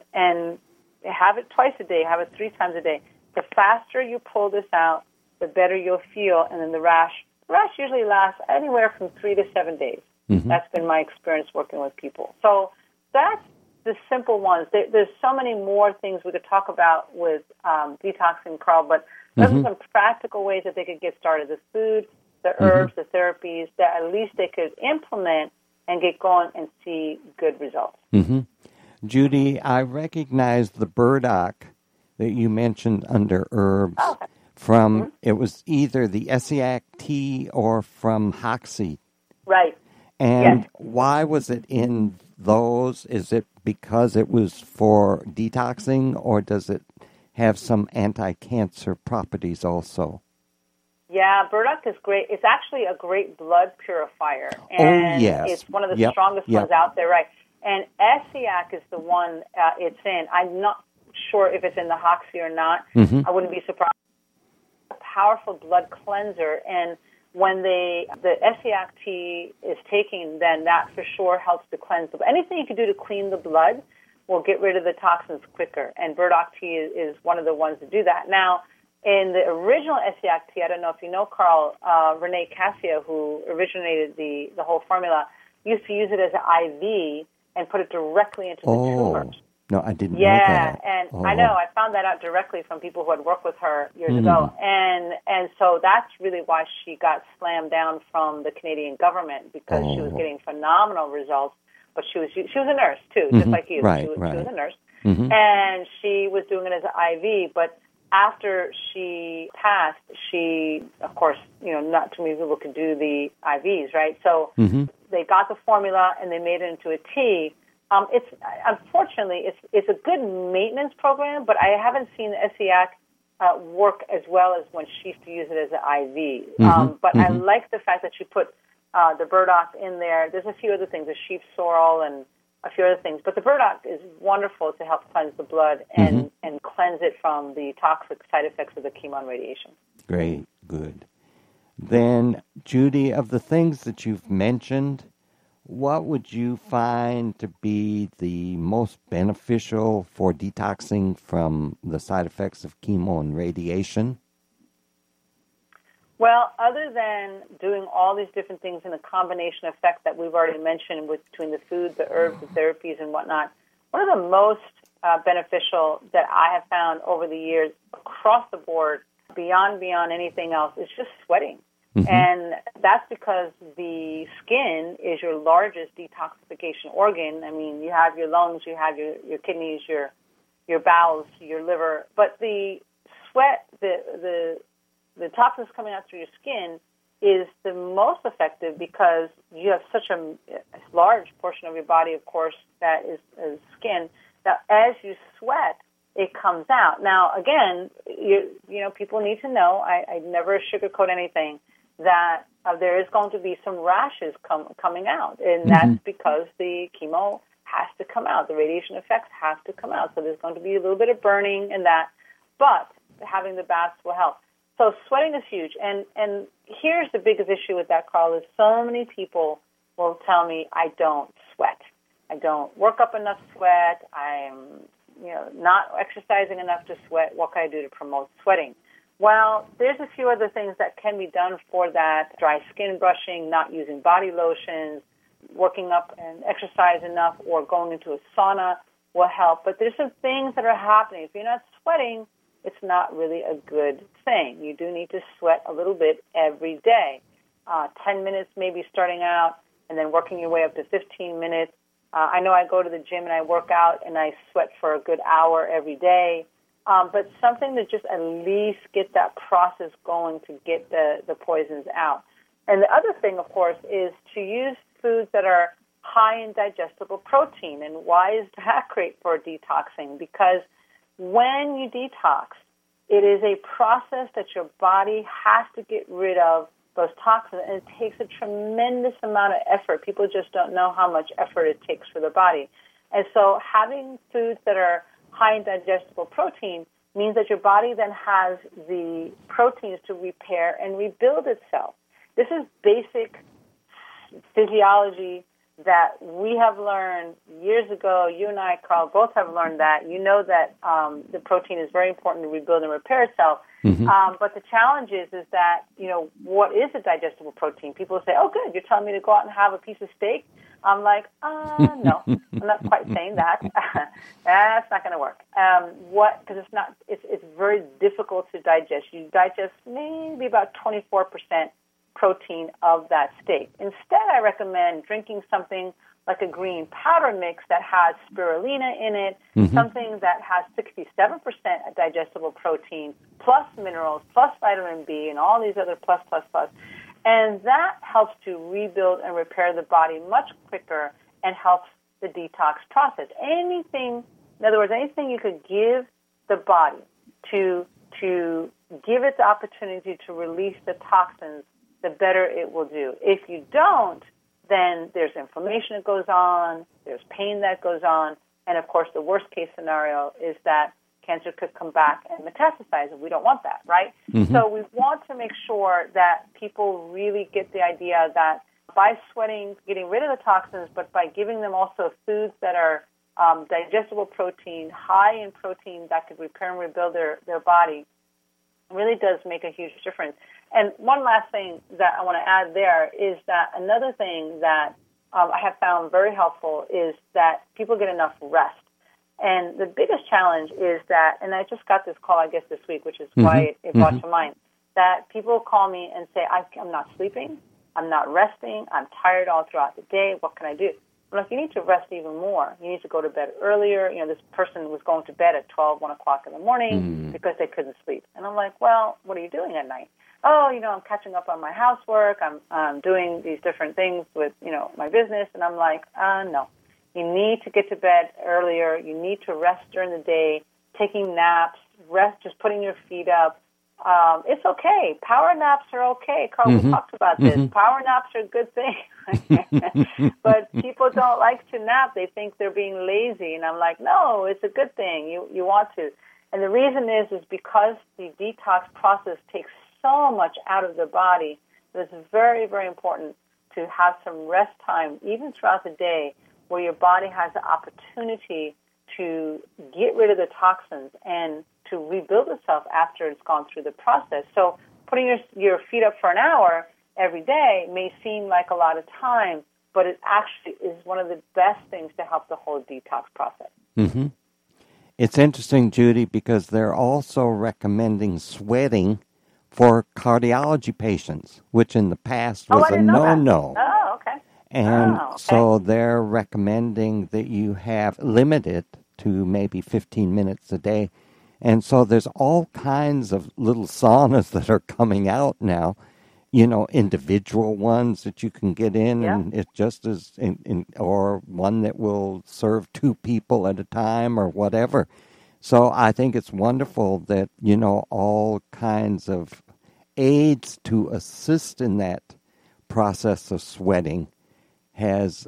have it twice a day, have it 3 times a day. The faster you pull this out, the better you'll feel, and then the rash usually lasts anywhere from 3 to 7 days. Mm-hmm. That's been my experience working with people. So that's the simple ones. There's so many more things we could talk about with detoxing, Carl, but Those are some practical ways that they could get started. The food, the herbs, the therapies that at least they could implement and get going and see good results. Judy, I recognize the burdock that you mentioned under herbs from, it was either the Essiac tea or from Hoxsey. Right. And why was it in those? Is it because it was for detoxing, or does it have some anti-cancer properties also? Yeah, burdock is great. It's actually a great blood purifier. And it's one of the strongest ones out there, right? And Essiac is the one it's in. I'm not sure if it's in the Hoxsey or not. I wouldn't be surprised. It's a powerful blood cleanser, and when the Essiac tea is taken, then that for sure helps to cleanse the blood. Anything you can do to clean the blood will get rid of the toxins quicker, and burdock tea is one of the ones to do that. Now, in the original Essiac tea, I don't know if you know, Carl, Renee Cassia, who originated the whole formula, used to use it as an IV and put it directly into the tumors. No, I didn't know that. Yeah, and I know. I found that out directly from people who had worked with her years ago. And so that's really why she got slammed down from the Canadian government, because she was getting phenomenal results. But she was a nurse, too, just like you. Right, she was a nurse. And she was doing it as an IV. But after she passed, she, of course, not too many people could do the IVs, right? So they got the formula and they made it into a tea. It's unfortunately it's a good maintenance program, but I haven't seen the Essiac work as well as when she used to use it as an IV. But I like the fact that she put the burdock in there. There's a few other things, the sheep sorrel and a few other things, but the burdock is wonderful to help cleanse the blood and cleanse it from the toxic side effects of the chemo and radiation. Great, good. Then, Judy, of the things that you've mentioned, what would you find to be the most beneficial for detoxing from the side effects of chemo and radiation? Well, other than doing all these different things in a combination effect that we've already mentioned between the food, the herbs, the therapies, and whatnot, one of the most beneficial that I have found over the years across the board, beyond anything else, is just sweating. And that's because the skin is your largest detoxification organ. I mean, you have your lungs, you have your kidneys, your bowels, your liver. But the sweat, the toxins coming out through your skin is the most effective because you have such a large portion of your body, of course, that is skin. Now, as you sweat, it comes out. Now, again, people need to know, I never sugarcoat anything, that there is going to be some rashes coming out, and that's because the chemo has to come out. The radiation effects have to come out, so there's going to be a little bit of burning in that, but having the baths will help. So sweating is huge, and here's the biggest issue with that, Carl, is so many people will tell me, I don't sweat. I don't work up enough sweat. I'm not exercising enough to sweat. What can I do to promote sweating? Well, there's a few other things that can be done for that. Dry skin brushing, not using body lotions, working up and exercise enough, or going into a sauna will help. But there's some things that are happening. If you're not sweating, it's not really a good thing. You do need to sweat a little bit every day. 10 minutes maybe starting out, and then working your way up to 15 minutes. I know I go to the gym and I work out and I sweat for a good hour every day. But something to just at least get that process going to get the poisons out. And the other thing, of course, is to use foods that are high in digestible protein. And why is that great for detoxing? Because when you detox, it is a process that your body has to get rid of those toxins, and it takes a tremendous amount of effort. People just don't know how much effort it takes for the body. And so having foods that are high in digestible protein means that your body then has the proteins to repair and rebuild itself. This is basic physiology that we have learned years ago. You and I, Carl, both have learned that. You know that the protein is very important to rebuild and repair itself. But the challenge is that, what is a digestible protein? People say, oh, good, you're telling me to go out and have a piece of steak? I'm like, no, I'm not quite saying that. That's not going to work. Because it's very difficult to digest. You digest maybe about 24% protein of that steak. Instead, I recommend drinking something like a green powder mix that has spirulina in it, something that has 67% digestible protein, plus minerals, plus vitamin B, and all these other plus. And that helps to rebuild and repair the body much quicker and helps the detox process. In other words, anything you could give the body to give it the opportunity to release the toxins, the better it will do. If you don't, then there's inflammation that goes on, there's pain that goes on, and of course the worst case scenario is that cancer could come back and metastasize, and we don't want that, right? So we want to make sure that people really get the idea that by sweating, getting rid of the toxins, but by giving them also foods that are digestible protein, high in protein that could repair and rebuild their body, really does make a huge difference. And one last thing that I want to add there is that another thing that I have found very helpful is that people get enough rest. And the biggest challenge is that, and I just got this call, I guess, this week, which is why it brought to mind, that people call me and say, I'm not sleeping, I'm not resting, I'm tired all throughout the day, what can I do? I'm like, you need to rest even more. You need to go to bed earlier. You know, this person was going to bed at 12, 1 o'clock in the morning because they couldn't sleep. And I'm like, well, what are you doing at night? Oh, I'm catching up on my housework. I'm doing these different things with, my business. And I'm like, no. You need to get to bed earlier. You need to rest during the day, taking naps, rest, just putting your feet up. It's okay. Power naps are okay. Carl, we talked about this. Power naps are a good thing. But people don't like to nap. They think they're being lazy. And I'm like, no, it's a good thing. You want to. And the reason is because the detox process takes so much out of the body that it's very, very important to have some rest time, even throughout the day, where your body has the opportunity to get rid of the toxins and to rebuild itself after it's gone through the process. So putting your feet up for an hour every day may seem like a lot of time, but it actually is one of the best things to help the whole detox process. It's interesting, Judy, because they're also recommending sweating for cardiology patients, which in the past was a no-no. Oh, okay. And so they're recommending that you have limited to maybe 15 minutes a day. And so there's all kinds of little saunas that are coming out now, individual ones that you can get in, and it just is, or one that will serve 2 people at a time or whatever. So I think it's wonderful that, all kinds of aids to assist in that process of sweating has,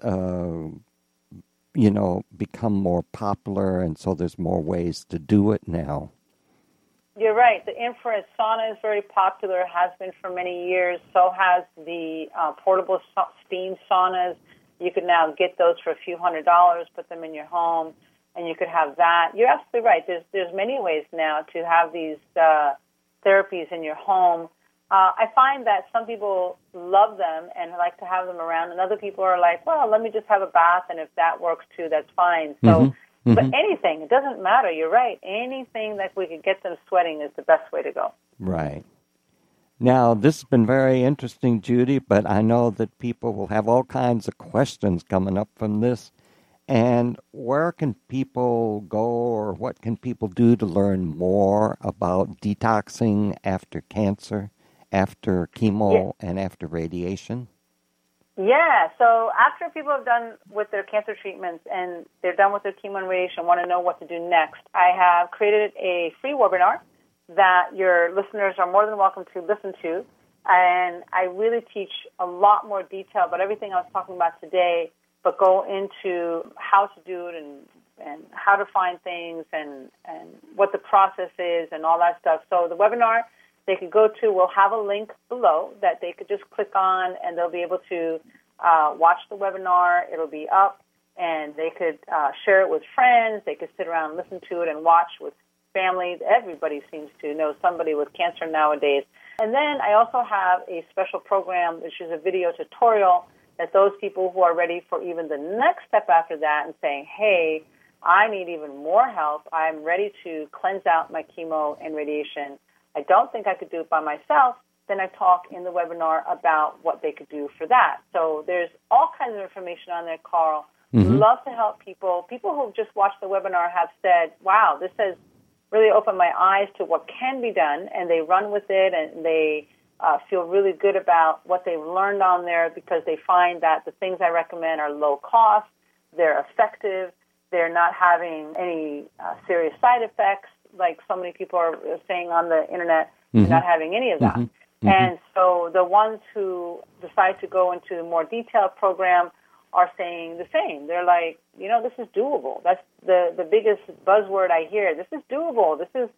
become more popular, and so there's more ways to do it now. You're right. The infrared sauna is very popular, has been for many years. So has the portable steam saunas. You can now get those for a few $100s, put them in your home, and you could have that. You're absolutely right. There's many ways now to have these therapies in your home. I find that some people love them and like to have them around, and other people are like, well, let me just have a bath, and if that works too, that's fine. So, but anything, it doesn't matter. You're right. Anything that we could get them sweating is the best way to go. Right. Now, this has been very interesting, Judy, but I know that people will have all kinds of questions coming up from this. And where can people go, or what can people do to learn more about detoxing after cancer, after chemo, and after radiation? Yeah, so after people have done with their cancer treatments and they're done with their chemo and radiation, want to know what to do next, I have created a free webinar that your listeners are more than welcome to listen to. And I really teach a lot more detail about everything I was talking about today, but go into how to do it and how to find things and what the process is and all that stuff. So the webinar they could go to, we'll have a link below that they could just click on, and they'll be able to watch the webinar. It'll be up, and they could share it with friends. They could sit around and listen to it and watch with family. Everybody seems to know somebody with cancer nowadays. And then I also have a special program, which is a video tutorial that those people who are ready for even the next step after that and saying, hey, I need even more help. I'm ready to cleanse out my chemo and radiation. I don't think I could do it by myself. Then I talk in the webinar about what they could do for that. So there's all kinds of information on there, Carl. Love to help people. People who just watched the webinar have said, wow, this has really opened my eyes to what can be done, and they run with it, and they feel really good about what they've learned on there because they find that the things I recommend are low cost, they're effective, they're not having any serious side effects like so many people are saying on the internet. They're not having any of that. And so the ones who decide to go into a more detailed program are saying the same. They're like, this is doable. That's the biggest buzzword I hear. This is doable. This is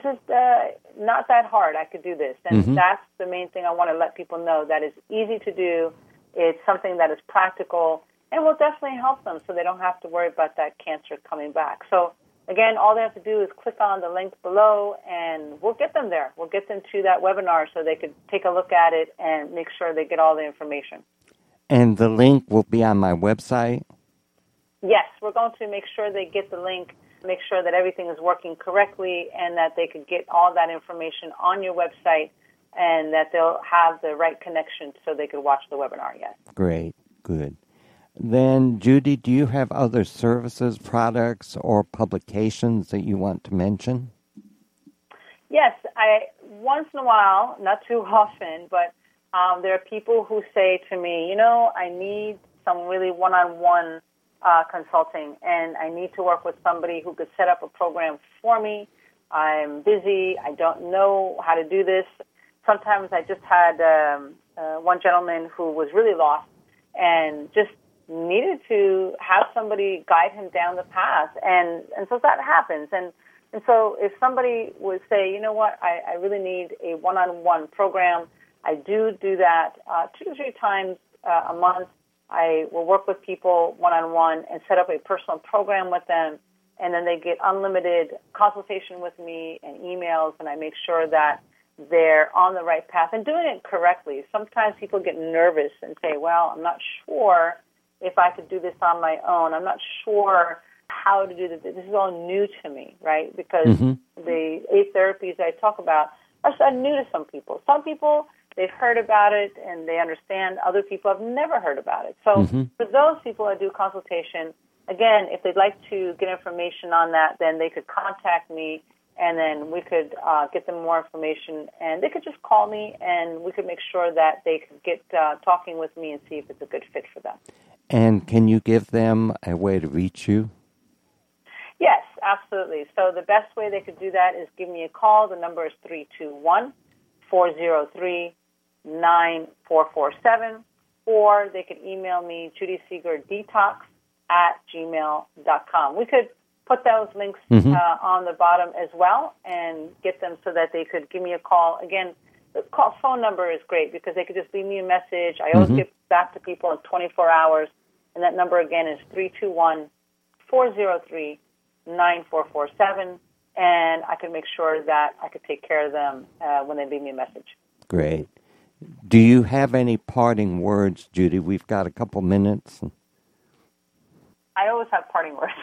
not that hard. I could do this. And that's the main thing I want to let people know, that it's easy to do. It's something that is practical and will definitely help them so they don't have to worry about that cancer coming back. So, again, all they have to do is click on the link below, and we'll get them there. We'll get them to that webinar so they could take a look at it and make sure they get all the information. And the link will be on my website? Yes, we're going to make sure they get the link, make sure that everything is working correctly, and that they could get all that information on your website, and that they'll have the right connection so they could watch the webinar, yes. Great, good. Then, Judy, do you have other services, products, or publications that you want to mention? Yes, once in a while, not too often, but there are people who say to me, I need some really one-on-one consulting, and I need to work with somebody who could set up a program for me. I'm busy. I don't know how to do this. Sometimes I just had one gentleman who was really lost and just needed to have somebody guide him down the path. And so that happens. And so if somebody would say, you know what, I really need a one-on-one program, I do that 2 to 3 times a month. I will work with people one-on-one and set up a personal program with them, and then they get unlimited consultation with me and emails, and I make sure that they're on the right path and doing it correctly. Sometimes people get nervous and say, well, I'm not sure if I could do this on my own. I'm not sure how to do this. This is all new to me, right? Because the 8 therapies I talk about are new to some people. Some people, they've heard about it and they understand. Other people have never heard about it. So for those people I do consultation, again, if they'd like to get information on that, then they could contact me, and then we could get them more information, and they could just call me, and we could make sure that they could get talking with me and see if it's a good fit for them. And can you give them a way to reach you? Yes, absolutely. So the best way they could do that is give me a call. The number is 321-403-9447, or they could email me, judyseegerdetox@gmail.com. We could put those links on the bottom as well and get them so that they could give me a call. Again, the phone number is great because they could just leave me a message. I always get back to people in 24 hours, and that number again is 321-403-9447, and I can make sure that I could take care of them when they leave me a message. Great. Do you have any parting words, Judy? We've got a couple minutes. I always have parting words.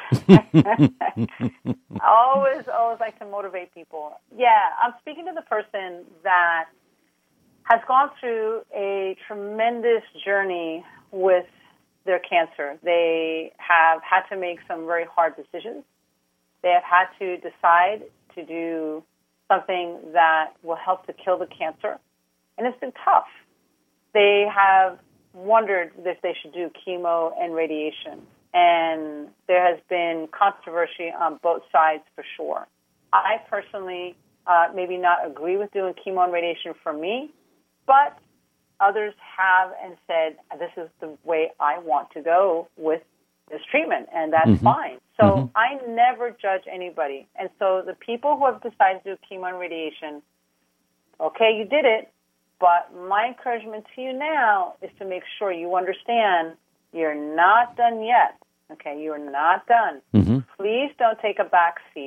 I always like to motivate people. Yeah, I'm speaking to the person that has gone through a tremendous journey with their cancer. They have had to make some very hard decisions. They have had to decide to do something that will help to kill the cancer, and it's been tough. They have wondered if they should do chemo and radiation, and there has been controversy on both sides for sure. I personally maybe not agree with doing chemo and radiation for me, but others have and said, this is the way I want to go with this treatment, and that's fine. So I never judge anybody. And so the people who have decided to do chemo and radiation, okay, you did it, but my encouragement to you now is to make sure you understand you're not done yet. Okay, you're not done. Please don't take a back seat.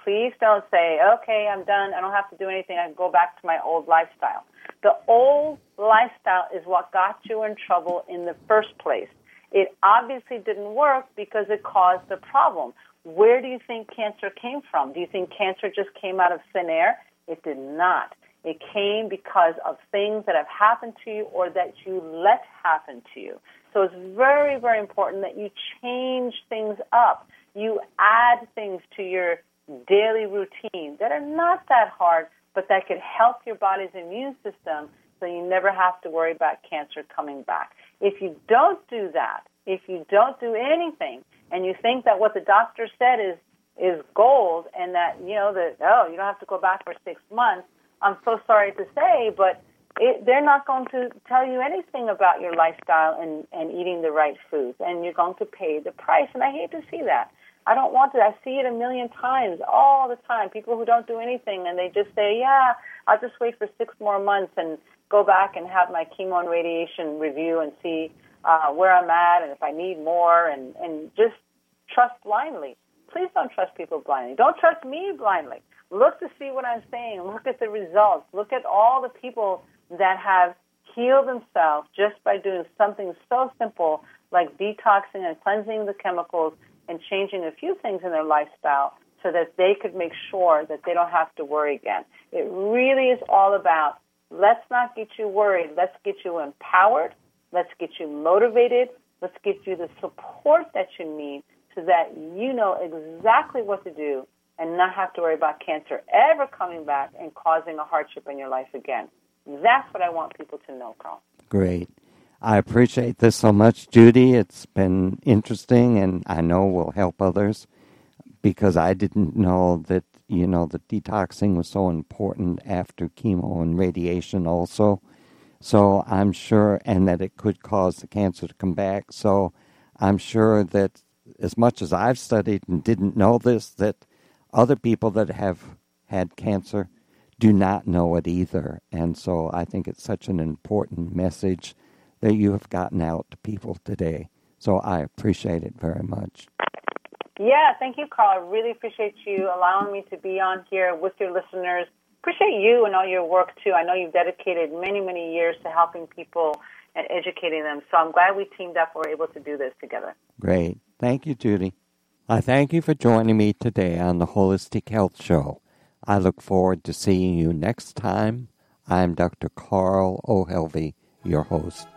Please don't say, okay, I'm done. I don't have to do anything. I can go back to my old lifestyle. The old lifestyle is what got you in trouble in the first place. It obviously didn't work because it caused the problem. Where do you think cancer came from? Do you think cancer just came out of thin air? It did not. It came because of things that have happened to you or that you let happen to you. So it's very, very important that you change things up. You add things to your daily routine that are not that hard, but that could help your body's immune system so you never have to worry about cancer coming back. If you don't do that, if you don't do anything, and you think that what the doctor said is gold and that, you don't have to go back for 6 months, I'm so sorry to say, but they're not going to tell you anything about your lifestyle and eating the right foods, and you're going to pay the price, and I hate to see that. I don't want to. I see it a million times, all the time, people who don't do anything, and they just say, yeah, I'll just wait for 6 more months and go back and have my chemo and radiation review and see where I'm at and if I need more, and just trust blindly. Please don't trust people blindly. Don't trust me blindly. Look to see what I'm saying. Look at the results. Look at all the people that have healed themselves just by doing something so simple like detoxing and cleansing the chemicals and changing a few things in their lifestyle so that they could make sure that they don't have to worry again. It really is all about, let's not get you worried. Let's get you empowered. Let's get you motivated. Let's get you the support that you need so that you know exactly what to do and not have to worry about cancer ever coming back and causing a hardship in your life again. That's what I want people to know, Carl. Great. I appreciate this so much, Judy. It's been interesting, and I know will help others because I didn't know that, that detoxing was so important after chemo and radiation also. So I'm sure, and that it could cause the cancer to come back. So I'm sure that as much as I've studied and didn't know this, that other people that have had cancer do not know it either. And so I think it's such an important message that you have gotten out to people today. So I appreciate it very much. Yeah, thank you, Carl. I really appreciate you allowing me to be on here with your listeners. Appreciate you and all your work, too. I know you've dedicated many, many years to helping people and educating them. So I'm glad we teamed up and were able to do this together. Great. Thank you, Judy. I thank you for joining me today on the Holistic Health Show. I look forward to seeing you next time. I'm Dr. Carl O'Helvey, your host.